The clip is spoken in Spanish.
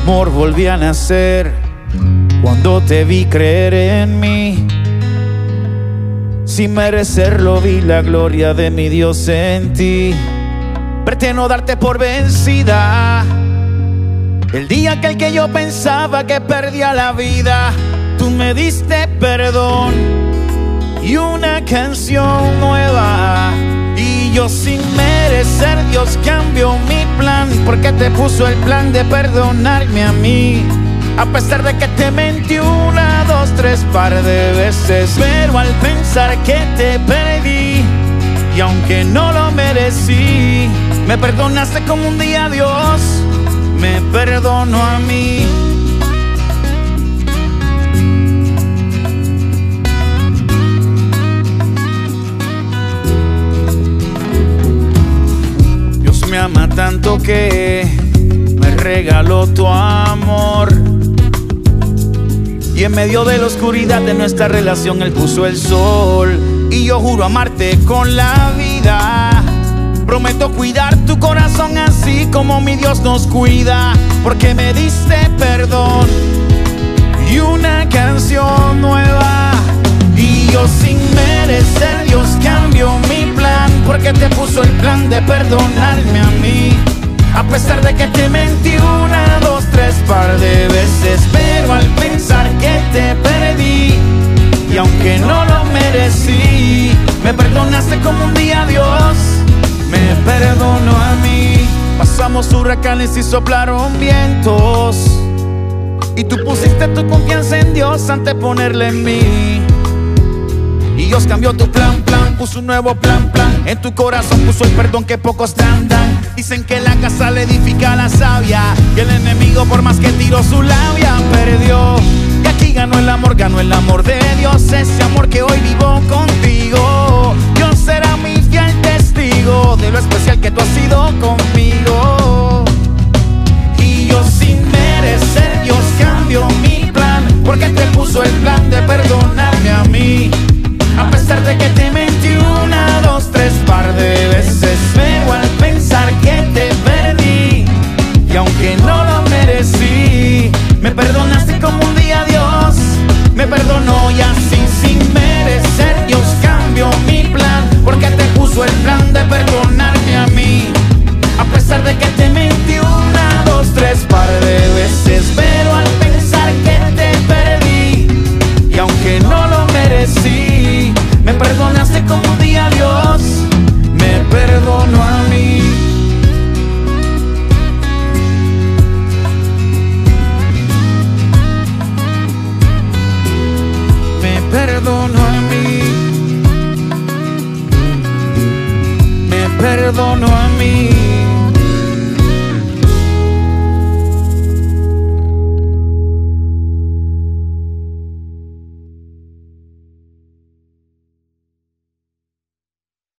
amor volví a nacer cuando te vi creer en mí. Sin merecerlo vi la gloria de mi Dios en ti. Pretendo darte por vencida. El día aquel que yo pensaba que perdía la vida, tú me diste perdón y una canción nueva. Y yo sin merecer, Dios cambió mi plan, porque te puso el plan de perdonarme a mí. A pesar de que te mentí una, dos, tres par de veces, pero al pensar que te perdí, y aunque no lo merecí, me perdonaste como un día Dios me perdonó a mí. Dios me ama tanto que me regaló tu amor, y en medio de la oscuridad de nuestra relación Él puso el sol. Y yo juro amarte con la vida. Prometo cuidar tu corazón así como mi Dios nos cuida, porque me diste perdón y una canción nueva. Y yo sin merecer, Dios cambió mi plan, porque te puso el plan de perdonarme a mí. A pesar de que te mentí una, dos, tres par de veces, pero al pensar que te perdí, y aunque no lo merecí, me perdonaste como un día Dios me perdonó a mí. Pasamos huracanes y soplaron vientos, y tú pusiste tu confianza en Dios antes de ponerla en mí. Y Dios cambió tu plan, puso un nuevo plan. En tu corazón puso el perdón que pocos te dan. Dicen que la casa le edifica la sabia, y el enemigo por más que tiró su labia perdió. Y aquí ganó el amor de Dios, ese amor que hoy vivo contigo.